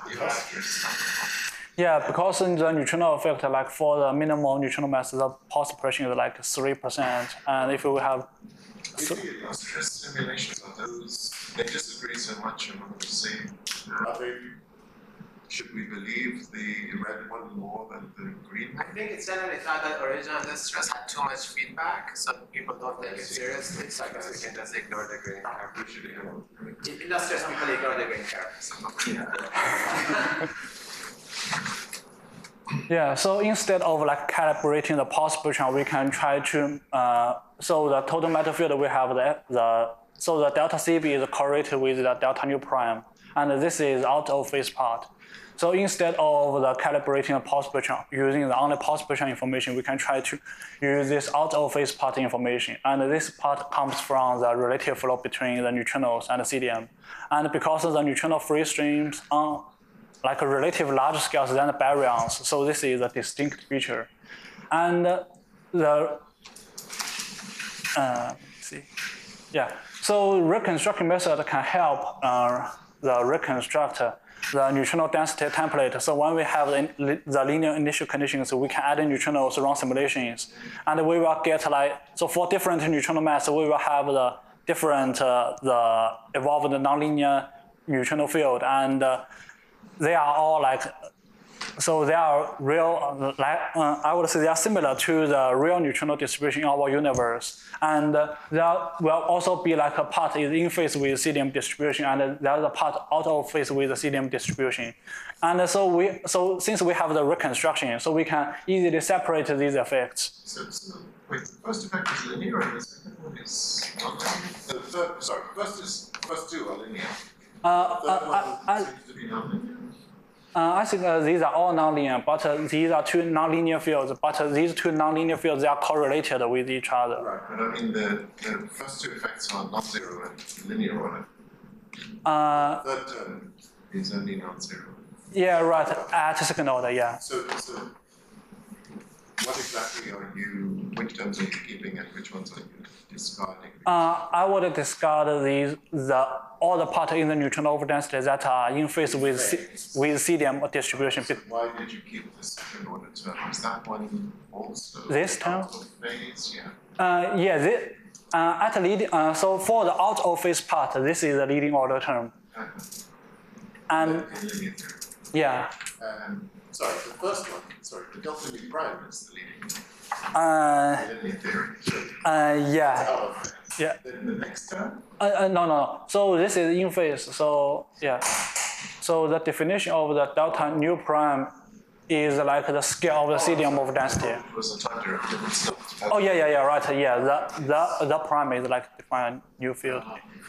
Yeah, because in the neutrino effect, like for the minimal neutrino mass, the pulse suppression is like 3%, and if we have
The illustrious simulations are those, they disagree so much among the same. Are they, should we believe the red one more than the green
I
one?
think it's generally thought that original distress had too much feedback, so people don't take it seriously. So I guess we can just ignore the green curve.
We should ignore.
Illustrious people ignore the green curve. So.
Yeah, so instead of like calibrating the pulse spectrum, we can try to, so the total matter field we have so the delta CB is correlated with the delta nu prime, and this is out of phase part. So instead of the calibrating the pulse spectrum using the only pulse spectrum information, we can try to use this out of phase part information. And this part comes from the relative flow between the neutrinos and the CDM. And because of the neutrino free streams on like a relative large scales than the baryons, so this is a distinct feature. And so reconstruction method can help the reconstruct the neutrino density template. So when we have the linear initial conditions, we can add in neutrinos run simulations, and we will get like, so for different neutrino mass, we will have the different the evolved nonlinear neutrino field, and they are all like, so they are real, I would say they are similar to the real neutrino distribution in our universe. And there will also be like a part is in phase with CDM distribution, and the other part out of phase with the CDM distribution. And so since we have the reconstruction, so we can easily separate these effects.
So wait, the first effect is linear and the second one is non-linear? First two are linear. The third one seems to be non-linear.
I think these are all nonlinear, but these are two nonlinear fields. But these two nonlinear fields, they are correlated with each other.
Right, but I mean the first two effects are non-zero and linear order. The third term is only non-zero.
Yeah, right. At second order, yeah.
So what exactly are you? Which terms are you keeping and which ones are you discarding?
I would discard all the part in the neutrino overdensity that are in phase with CDM distribution.
So why did you keep the second order term? Is that one also
This term?
out of phase? Yeah.
At leading, so for the out of phase part, this is the leading order term. And
In linear theory.
yeah.
Sorry, the first one. Sorry, the delta nu prime is the leading in linear theory. So
Yeah.
out of phase.
Yeah.
Then the next term.
No. So this is in phase. So yeah. So the definition of the delta nu prime is like the scale of the CDM of density.
It was a time different stuff.
Oh yeah, right. Yeah, the prime is like define new field.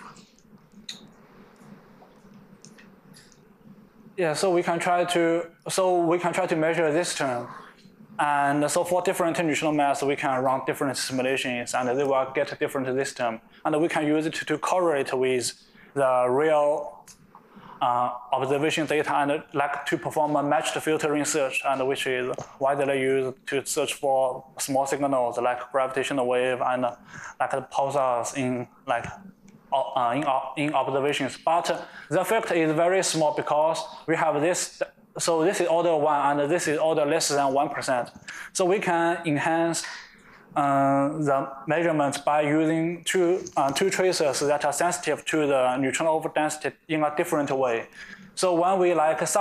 Yeah, so we can try to measure this term. And so for different neutrino mass, we can run different simulations, and they will get different this term. And we can use it to correlate with the real observation data, and like to perform a matched filtering search, and which is widely used to search for small signals like gravitational wave and like the pulsars in like in observations. But the effect is very small because we have this. So this is order 1, and this is order less than 1%. So we can enhance the measurements by using two tracers that are sensitive to the neutrino overdensity in a different way. So when we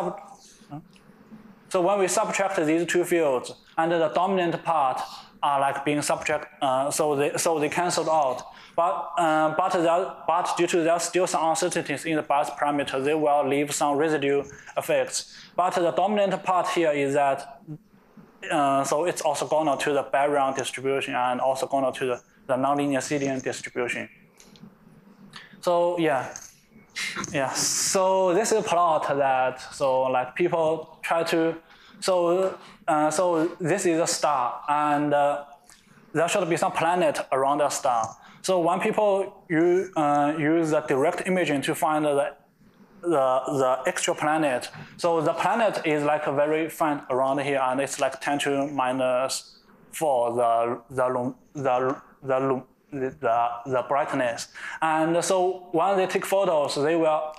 subtract these two fields, and the dominant part are like being subtract, so they cancel out. But due to there are still some uncertainties in the bias parameter, they will leave some residue effects. But the dominant part here is that, so it's orthogonal to the baryon distribution and orthogonal to the the nonlinear CDM distribution. So yeah. So this is a plot that like people try to so this is a star, and there should be some planet around the star. So when people use the direct imaging to find the extra planet, so the planet is like very faint around here, and it's like 10 to minus 4 the brightness. And so when they take photos, they will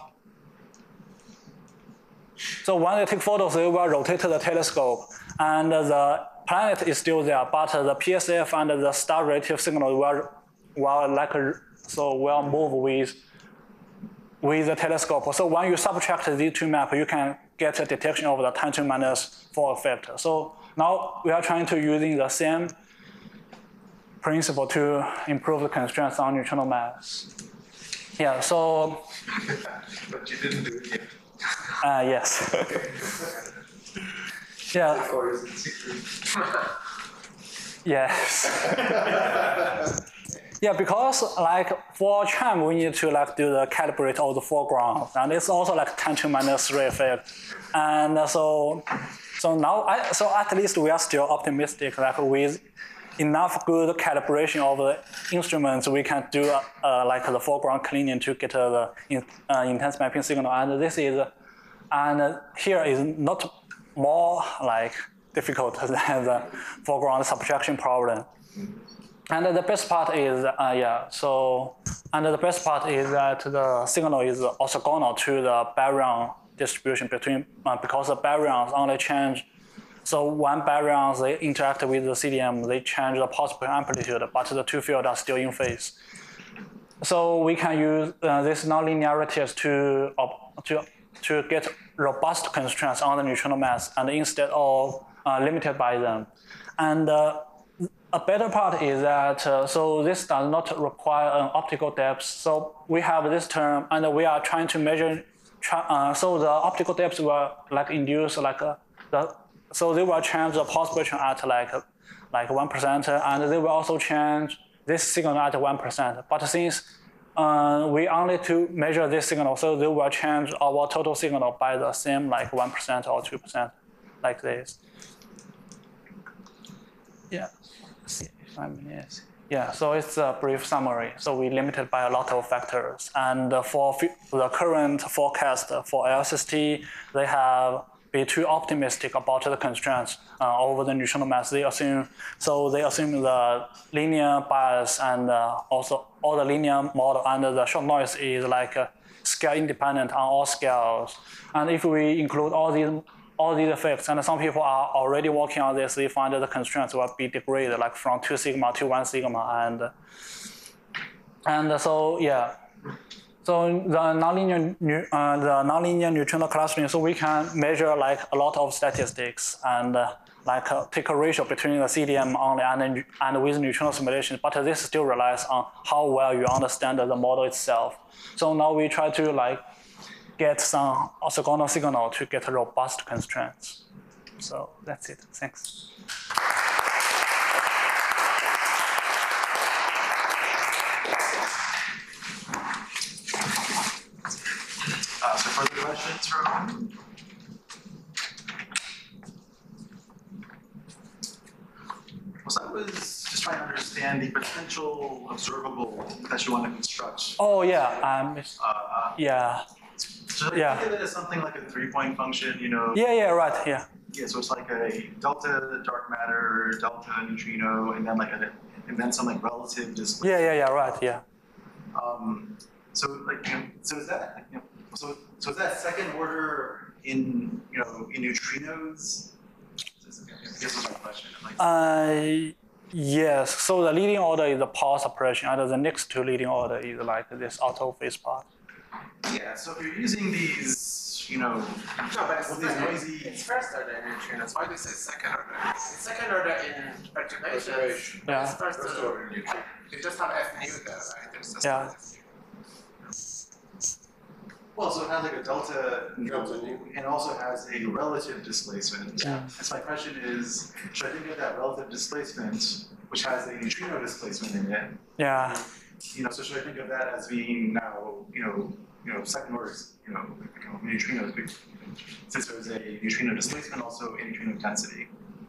rotate the telescope, and the planet is still there, but the PSF and the star relative signal will move with the telescope. So when you subtract these two maps, you can get a detection of the 10 to minus 4 effect. So now we are trying to using the same principle to improve the constraints on neutrino mass. Yeah, so.
But you didn't do it yet.
Yes. Yeah.
Or is it secret?
Yes. Yeah, because like for CHAM, we need to like do the calibrate all the foreground, and it's also like 10 to minus 3 effect. And so now, at least we are still optimistic, like with enough good calibration of the instruments, we can do like the foreground cleaning to get the intense mapping signal. And this is, and here is not more like difficult than the foreground subtraction problem. And the best part is, the best part is that the signal is orthogonal to the baryon distribution between, because the baryons only change. So when baryons, they interact with the CDM, they change the possible amplitude, but the two fields are still in phase. So we can use these nonlinearities to get robust constraints on the neutrino mass, and instead of limited by them. And a better part is that, so this does not require an optical depth. So we have this term, and we are trying to measure, so the optical depth will like induce like so they will change the pulse spectrum at like 1%, and they will also change this signal at 1%. But since we only to measure this signal, so they will change our total signal by the same like 1% or 2%, like this. Yeah. See, 5 minutes. Yeah, so it's a brief summary. So we limited by a lot of factors. And for the current forecast for LSST, they have been too optimistic about the constraints over the neutrino mass. They assume the linear bias and also all the linear model and the short noise is like scale independent on all scales. And if we include all these effects, and some people are already working on this, they find that the constraints will be degraded, like from 2 sigma to 1 sigma, and so yeah. So the nonlinear neutrino clustering, so we can measure like a lot of statistics and like take a ratio between the CDM only and with neutrino simulation, but this still relies on how well you understand the model itself. So now we try to like get some orthogonal signal to get robust constraints. So that's it. Thanks.
So further questions for everyone? So I was just trying to understand the potential observable that you want to construct.
Oh yeah, yeah.
So I think of it as something like a 3-point function, you know?
Yeah, right, yeah.
Yeah, so it's like a delta dark matter, delta neutrino, and then some like relative displacement.
Yeah, right, yeah.
So like, so is that, so is that second order in neutrinos? This is my question.
Yes. So the leading order is the power suppression, and the next to leading order is like this auto phase part.
Yeah. So if you're using these,
No, but it's
noisy.
It's first order in neutrinos. Why do you say second order? It's second order in perturbations.
Yeah.
It's first order in neutrinos. You just have F nu there, right? There's just
Yeah.
Well, so it has like a delta nu and also has a relative displacement.
Yeah.
And so my question is, should I think of that relative displacement which has a neutrino displacement in it.
Yeah.
So should I think of that as being now, second order, neutrinos, since there's a neutrino displacement, also a neutrino density?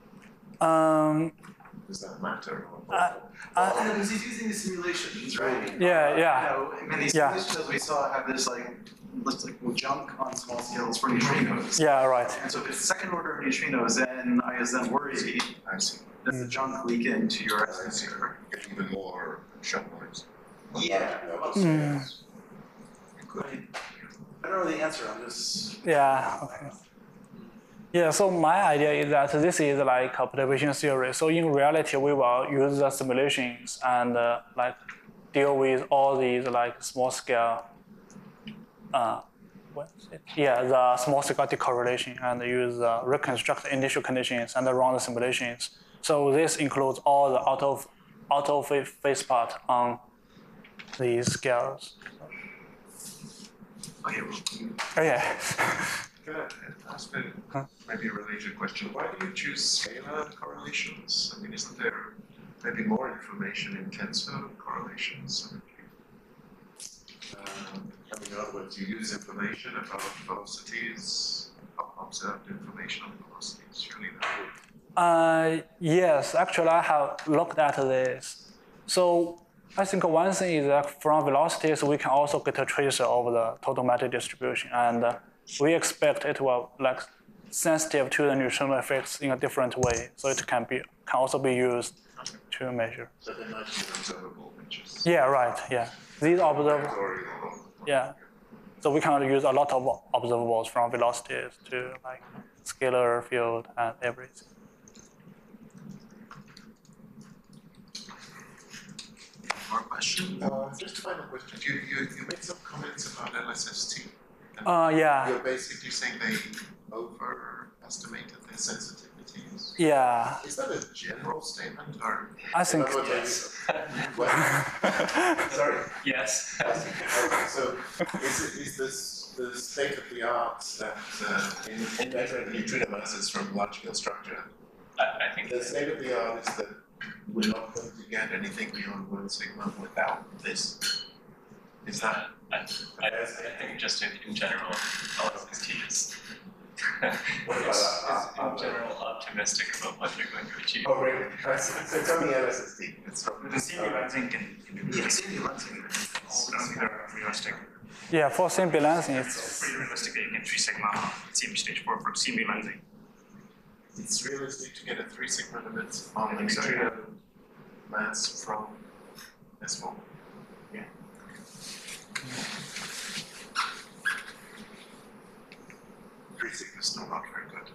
Does that matter?
Because he's using the simulations, right?
Yeah.
These simulations, as we saw, have this looks like junk on small scales for neutrinos.
Yeah, right.
And so if it's second order neutrinos, then I then worry
I see.
does the junk leak into your atmosphere?
Get even more shot noise.
Yeah. I don't know the answer. I'm just.
Yeah, okay. Yeah, so my idea is that this is like a perturbation theory. So in reality, we will use the simulations and deal with all these small scale, the small scale decorrelation and use reconstruct initial conditions and run the simulations. So this includes all the auto phase part on these scales. Okay.
Can I ask maybe a related question? Why do you choose scalar correlations? I mean, isn't there maybe more information in tensor correlations? In other words, you use information about velocities, observed information on velocities. Surely that would.
Yes, actually, I have looked at this. So I think one thing is that from velocities, we can also get a tracer of the total matter distribution, and we expect it will sensitive to the neutrino effects in a different way, so it can also be used to measure.
So they might be observable pictures.
Yeah, right. Yeah, these observables. Yeah, so we can use a lot of observables from velocities to scalar field and everything.
More questions?
Just a final question. You made some comments about LSST.
Yeah.
You're basically saying they overestimated their sensitivities.
Yeah.
Is that a general statement or?
I think
yes.
Sorry.
Yes.
Okay, so is this the state of the art that in measuring neutrino masses from large scale structure?
I think
The state of the art is that we're not going to get anything beyond 1 sigma without this. Is that?
I think just in general, LSST is in general optimistic about what they're going to achieve.
Oh, really? So tell me LSST. It's from
The CMB lensing can be realistic.
yeah, for CMB lensing, it's
It's pretty realistic that you get 3 sigma CMB stage 4 for CMB lensing.
It's realistic to get a 3 sigma limit on the neutrino mass from S4.
Yeah.
3 sigma is still not very good.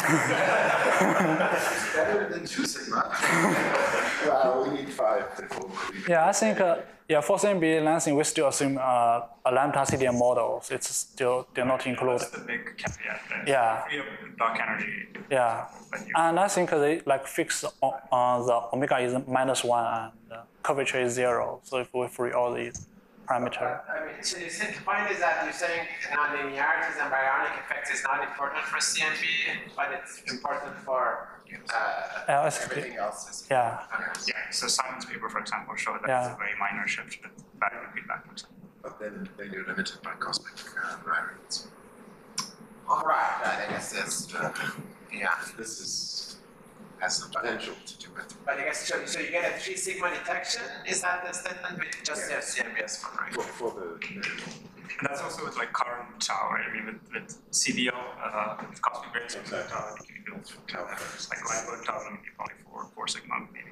Better than 2 sigma.
Well, we need 5 before we.
yeah. I think for CMB lensing, we still assume a lambda CDM models. It's still they're not included.
That's the big caveat. That
Yeah.
Free of dark energy.
Yeah, and I think they fix on the omega is -1 and curvature is 0. So if we free all these parameters.
I mean, so you think the point is that you're saying nonlinearities and baryonic effects is not important for CMB, but it's important for
LSST.
everything else.
Yeah,
Yeah, so Simon's paper, for example, showed that
Yeah.
it's a very minor shift with baryonic feedback, for example.
But then you're limited by cosmic variance.
All right, I guess that's yeah.
This has the potential to do it.
But I guess so you get a 3 sigma detection. Is that the statement with just the CMBS one, right?
For the
And that's also with current tau, right? I mean, with CDL, with cosmic rays,
Exactly.
you can build tau. Like going tau, maybe probably 4 sigma, maybe.